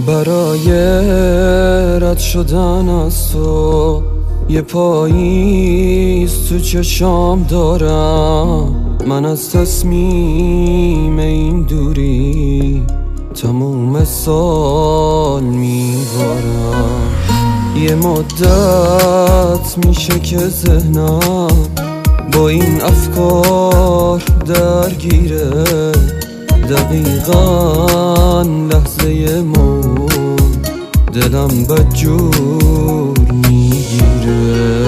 برای رد شدن از تو یه پاییز تو چشام دارم. من از تصمیم این دوری تموم سال میبارم. یه مدت میشه که ذهنم با این افکار درگیره، دقیقاً لحظه موت دلم بدجور میگیره.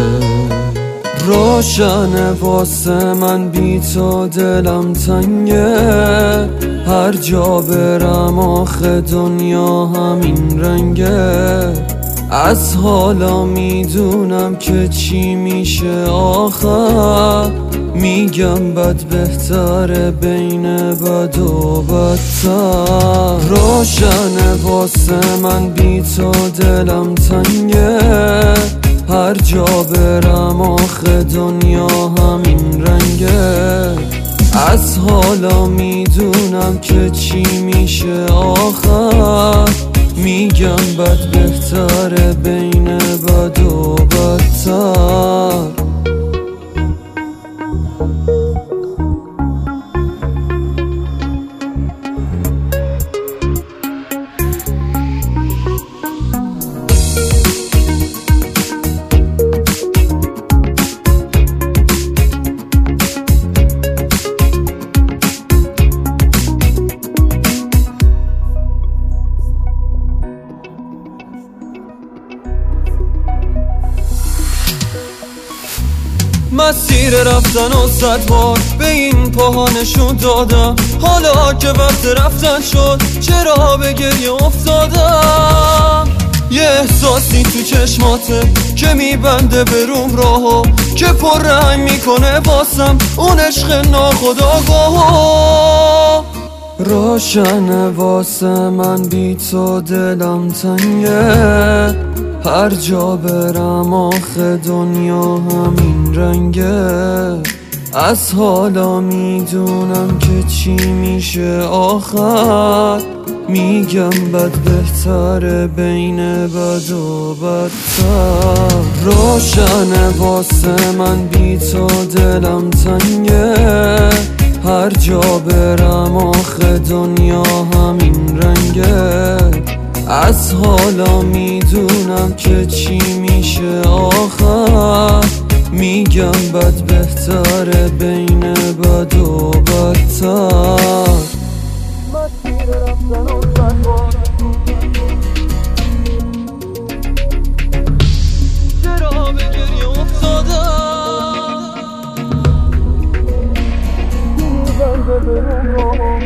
روشنه واسه من بی تو دلم تنگه، هر جا برم آخه دنیا همین رنگه. از حالا میدونم که چی میشه آخر، میگم بد بهتره بین بد و بدتر. روشنه واسه من بی تو دلم تنگه، هر جا برم آخه دنیا همین رنگه. از حالا میدونم که چی میشه آخر، میگم بد بهتره بین بد و بدتر. مسیر رفتن و 100 بار به این پاها نشون دادم. حالا که وقت رفتن شد چرا به گریه افتادم؟ یه احساسی تو چشماته که میبنده به روم راهو، که پر رنگ میکنه واسم اون عشق ناخودآگاهو. روشنه واسه من بی تو دلم تنگه، هر جا برم آخه دنیا همین رنگه. از حالا میدونم که چی میشه آخر، میگم بد بهتره بین بد و بدتر. روشنه واسه من بی تو دلم تنگه، هر جا برم آخه دنیا همین رنگه. از حالا میدونم که چی میشه آخر، میگم بد بهتره بین بد و بدتر. مسیر رفتن و 100 بار چرا به گریه افتادم؟ میبنده به روم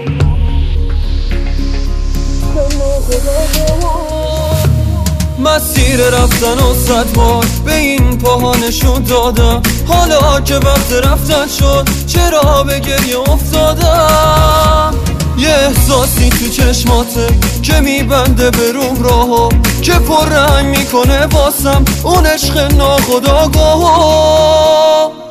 مسیر رفتن و 100 بار به این پاها نشون دادم. حالا که وقت رفتن شد چرا به گریه افتادم؟ یه احساسی تو چشماته که میبنده به روم راهو، که پر رنگ میکنه واسم اون عشق ناخودآگاهو.